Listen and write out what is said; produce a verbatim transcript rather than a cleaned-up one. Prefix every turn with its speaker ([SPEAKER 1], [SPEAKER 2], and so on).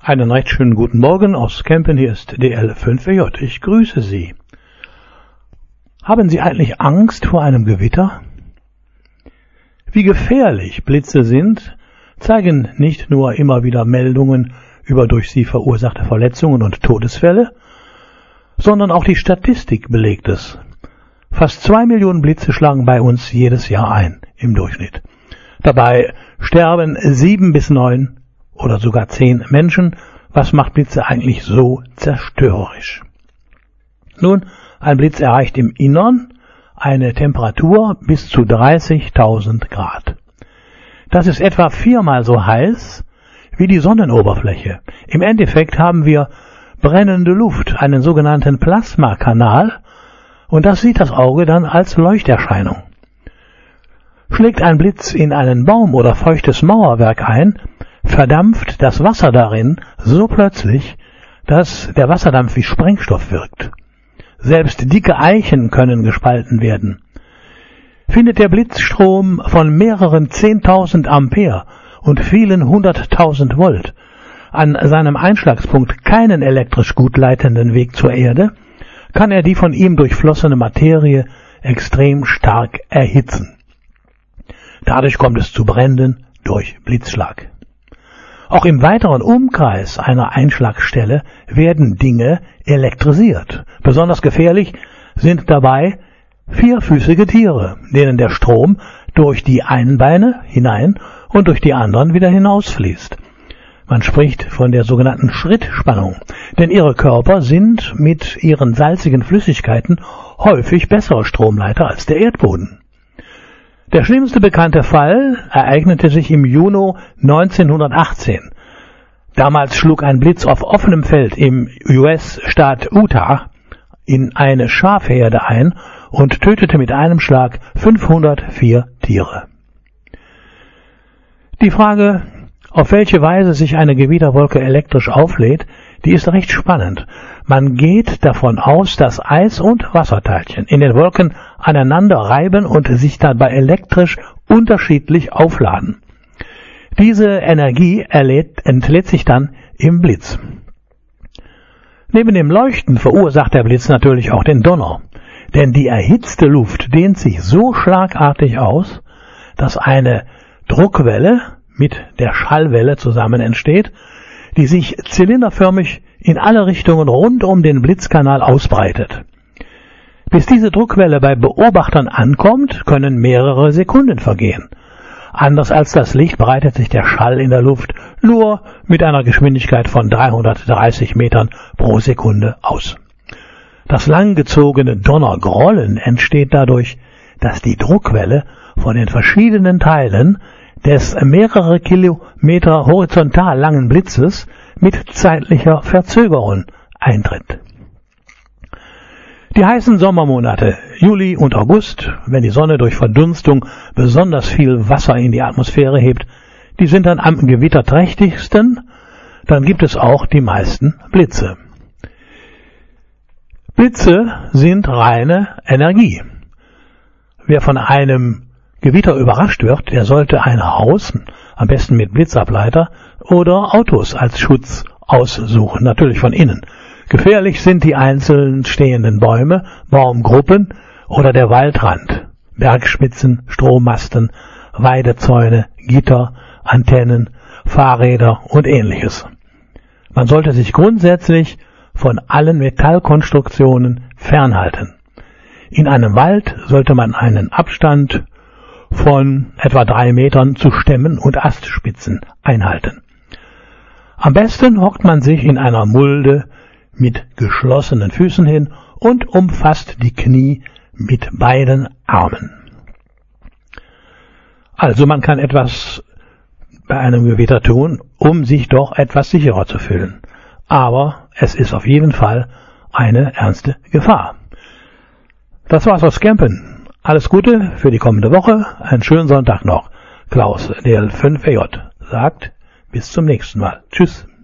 [SPEAKER 1] Einen recht schönen guten Morgen aus Kempen, hier ist D L fünf E J. Ich grüße Sie. Haben Sie eigentlich Angst vor einem Gewitter? Wie gefährlich Blitze sind, zeigen nicht nur immer wieder Meldungen über durch sie verursachte Verletzungen und Todesfälle, sondern auch die Statistik belegt es. Fast zwei Millionen Blitze schlagen bei uns jedes Jahr ein, im Durchschnitt. Dabei sterben sieben bis neun oder sogar zehn Menschen. Was macht Blitze eigentlich so zerstörerisch? Nun, ein Blitz erreicht im Innern eine Temperatur bis zu dreißigtausend Grad. Das ist etwa viermal so heiß wie die Sonnenoberfläche. Im Endeffekt haben wir brennende Luft, einen sogenannten Plasmakanal, und das sieht das Auge dann als Leuchterscheinung. Schlägt ein Blitz in einen Baum oder feuchtes Mauerwerk ein, verdampft das Wasser darin so plötzlich, dass der Wasserdampf wie Sprengstoff wirkt. Selbst dicke Eichen können gespalten werden. Findet der Blitzstrom von mehreren zehntausend Ampere und vielen hunderttausend Volt an seinem Einschlagspunkt keinen elektrisch gut leitenden Weg zur Erde, kann er die von ihm durchflossene Materie extrem stark erhitzen. Dadurch kommt es zu Bränden durch Blitzschlag. Auch im weiteren Umkreis einer Einschlagstelle werden Dinge elektrisiert. Besonders gefährlich sind dabei vierfüßige Tiere, denen der Strom durch die einen Beine hinein und durch die anderen wieder hinausfließt. Man spricht von der sogenannten Schrittspannung, denn ihre Körper sind mit ihren salzigen Flüssigkeiten häufig bessere Stromleiter als der Erdboden. Der schlimmste bekannte Fall ereignete sich im Juni neunzehnhundertachtzehn. Damals schlug ein Blitz auf offenem Feld im U S-Staat Utah in eine Schafherde ein und tötete mit einem Schlag fünfhundertvier Tiere. Die Frage, auf welche Weise sich eine Gewitterwolke elektrisch auflädt, die ist recht spannend. Man geht davon aus, dass Eis- und Wasserteilchen in den Wolken aneinander reiben und sich dabei elektrisch unterschiedlich aufladen. Diese Energie erlädt, entlädt sich dann im Blitz. Neben dem Leuchten verursacht der Blitz natürlich auch den Donner, denn die erhitzte Luft dehnt sich so schlagartig aus, dass eine Druckwelle mit der Schallwelle zusammen entsteht, die sich zylinderförmig in alle Richtungen rund um den Blitzkanal ausbreitet. Bis diese Druckwelle bei Beobachtern ankommt, können mehrere Sekunden vergehen. Anders als das Licht breitet sich der Schall in der Luft nur mit einer Geschwindigkeit von dreihundertdreißig Metern pro Sekunde aus. Das langgezogene Donnergrollen entsteht dadurch, dass die Druckwelle von den verschiedenen Teilen des mehrere Kilometer horizontal langen Blitzes mit zeitlicher Verzögerung eintritt. Die heißen Sommermonate, Juli und August, wenn die Sonne durch Verdunstung besonders viel Wasser in die Atmosphäre hebt, die sind dann am gewitterträchtigsten, dann gibt es auch die meisten Blitze. Blitze sind reine Energie. Wer von einem Gewitter überrascht wird, der sollte ein Haus, am besten mit Blitzableiter, oder Autos als Schutz aussuchen, natürlich von innen. Gefährlich sind die einzeln stehenden Bäume, Baumgruppen oder der Waldrand, Bergspitzen, Strommasten, Weidezäune, Gitter, Antennen, Fahrräder und ähnliches. Man sollte sich grundsätzlich von allen Metallkonstruktionen fernhalten. In einem Wald sollte man einen Abstand von etwa drei Metern zu Stämmen und Astspitzen einhalten. Am besten hockt man sich in einer Mulde mit geschlossenen Füßen hin und umfasst die Knie mit beiden Armen. Also man kann etwas bei einem Gewitter tun, um sich doch etwas sicherer zu fühlen. Aber es ist auf jeden Fall eine ernste Gefahr. Das war's aus Kempen. Alles Gute für die kommende Woche. Einen schönen Sonntag noch. Klaus, D L fünf E J, sagt bis zum nächsten Mal. Tschüss.